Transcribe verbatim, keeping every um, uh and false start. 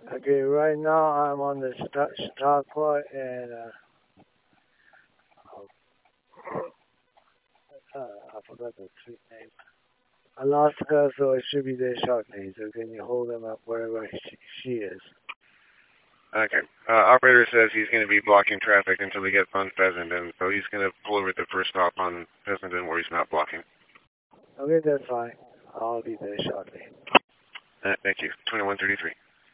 Okay, right now I'm on the stock, stock plot and uh, uh, I forgot the street name. Alaska, so it should be there shortly. So can you hold him up wherever she, she is? Okay. Uh, operator says he's going to be blocking traffic until we get on Fessenden, so he's going to pull over at the first stop on Fessenden where he's not blocking. Okay, that's fine. I'll be there shortly. Uh, thank you. twenty-one thirty-three.